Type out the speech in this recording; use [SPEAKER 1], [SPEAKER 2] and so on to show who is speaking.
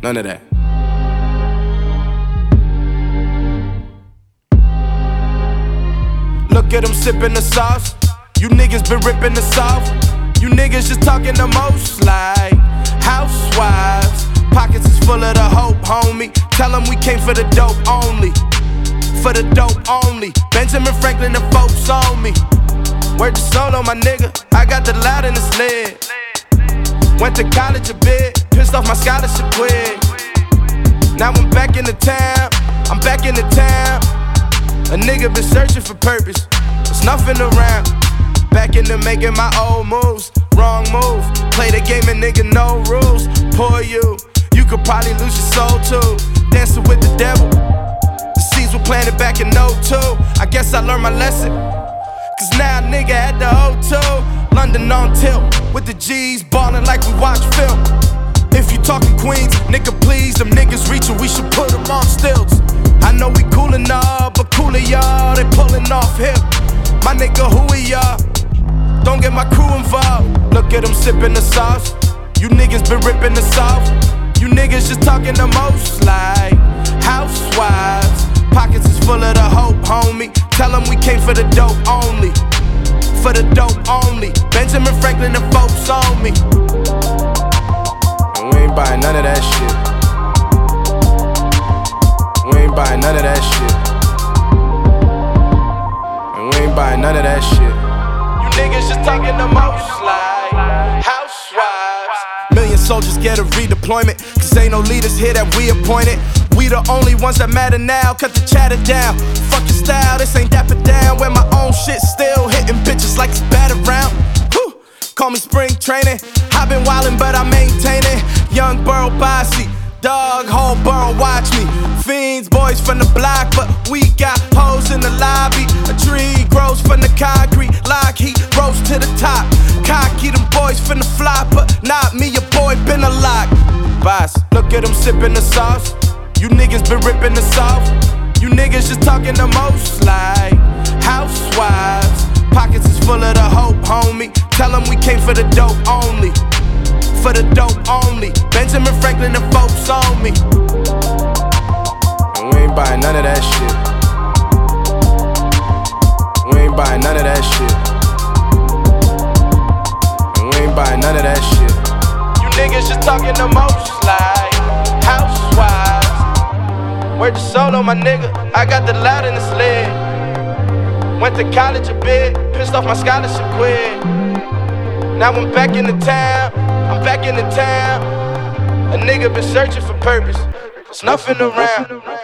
[SPEAKER 1] none of that. Look at them sipping the sauce. You niggas been ripping the sauce. You niggas just talking the most like housewives. Pockets is full of the hope, homie. Tell them we came for the dope only. For the dope only. Benjamin Franklin, the folks on me. Word to solo, my nigga. I got the loud in the sled. Went to college a bit. Pissed off my scholarship quick. Now I'm back in the town. I'm back in the town. A nigga been searching for purpose. There's nothing around. Back into making my old moves. Wrong move. Play the game and nigga no rules. Poor you. You could probably lose your soul too. Dancing with the devil. The seeds were planted back in '02. I guess I learned my lesson. Cause now nigga at the O2. London on tilt. With the G's ballin' like we watch film. If you talking Queens, nigga please. Them niggas reaching, we should put them on stilts. I know we coolin' up, but cooler y'all, they pullin' off hip. My nigga, who are y'all? Don't get my crew involved. Look at them sippin' the sauce. You niggas been ripping the sauce. You niggas just talking the most like housewives. Pockets is full of the hope, homie. Tell them we came for the dope only. For the dope only. Benjamin Franklin, the folks on me. And we ain't buying none of that shit. We ain't buying none of that shit. And we ain't buying none of that shit. You niggas just talking the most like housewives. Million soldiers get a redeployment. Cause ain't no leaders here that we appointed. We the only ones that matter now. Cut the chatter down. Fuck your style, this ain't dapper down. Wear my own shit still. Hitting bitches like it's bad around. Whew. Call me spring training. I been wildin' but I maintain it. Young Burrow Bossy. Dog, whole borough watch me. Fiends, boys from the block, but we got hoes in the lobby. A tree grows from the concrete. Lock heat rose to the top. Cocky, them boys finna fly, but not me, your boy been a lock. Boss, look at them sipping the sauce. You niggas been ripping the sauce. You niggas just talking the most like housewives. Pockets is full of the hope, homie. Tell them we came for the dope only. For the dope only. Benjamin Franklin, the folks on me. And we ain't buying none of that shit. We ain't buying none of that shit. And we ain't buying none of that shit. You niggas just talking the most like housewives. Word to solo, my nigga. I got the loud in the sled. Went to college a bit. Pissed off my scholarship quick. Now I'm back in the town. I'm back in the town. A nigga been searching for purpose. There's nothing around.